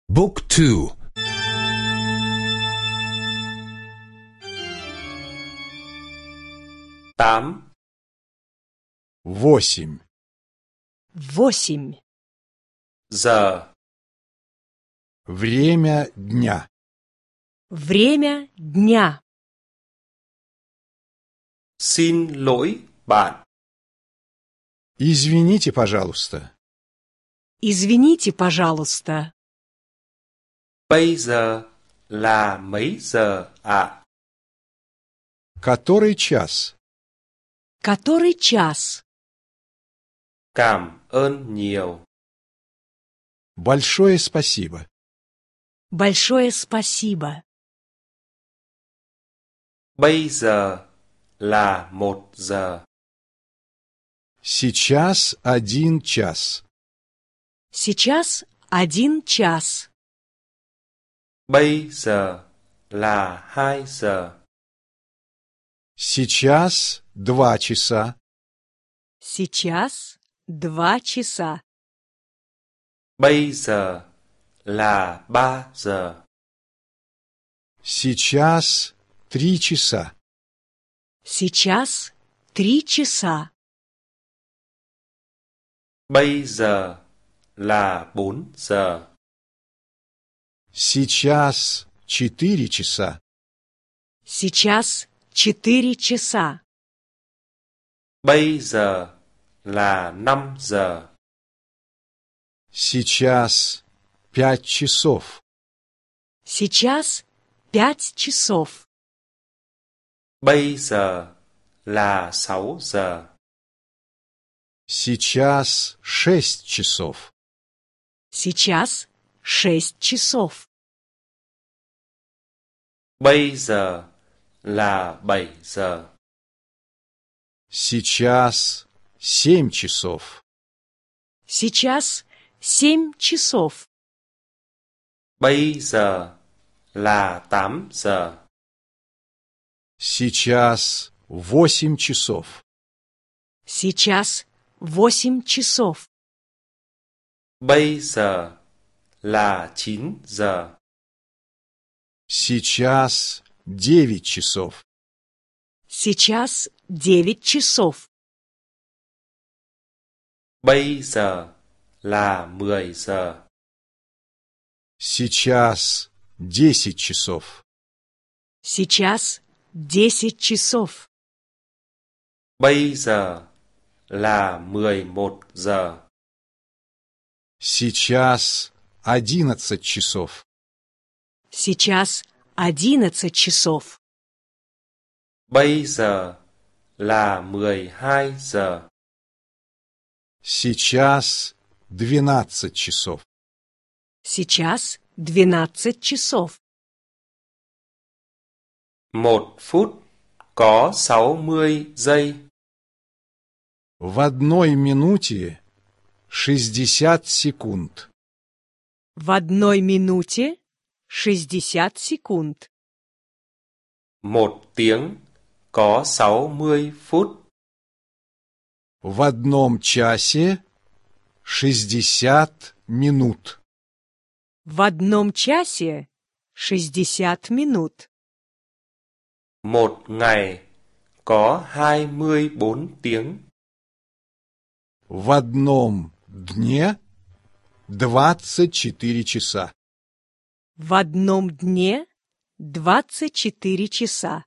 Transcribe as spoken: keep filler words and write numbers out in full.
บุ๊กทูtám восемь восемь giờ время дня время дня. xin lỗi bạn извините, пожалуйста. Извините, пожалуйста. bây giờ là mấy giờ ạ? Который час? Который час? Cảm ơn nhiều. Большое спасибо. Большое спасибо. Bây giờ là một giờ. Сейчас один час. Сейчас один час. Bây giờ là hai giờ. Сейчас два часа. Сейчас два часа. Bây giờ là ba giờ. Сейчас три часа. Сейчас три часа. Bây giờ là bốn giờ. Сейчас четыре часа. Сейчас четыре часа. Bây giờ là năm giờ. Сейчас пять часов. Сейчас пять часов. Bây giờ là sáu giờ. Сейчас шесть часов. Сейчас шесть часов. Bây giờ là bảy giờ. Сейчас семь часов. Сейчас семь часов. Bây giờ là tám giờ. Сейчас восемь часов. Сейчас восемь часов. Bây giờ là chín giờ. Сейчас девять часов. Сейчас девять часов. Bây giờ là mười giờ. Сейчас десять часов. Сейчас десять часов. Bây giờ là mười một giờ. Сейчас одиннадцать часов. Сейчас одиннадцать часов. Bây giờ là mười hai giờ. Сейчас двенадцать часов. Сейчас двенадцать часов. Một phút có sáu mươi giây. В одной минуте шестьдесят секунд. В одной минуте шестьдесят секунд. Một tiếng có sáu mươi phút. В одном часе шестьдесят минут. В одном часе шестьдесят минут. Một ngày có hai mươi bốn tiếng. В одном дне двадцать четыре часа. В одном дне двадцать четыре часа.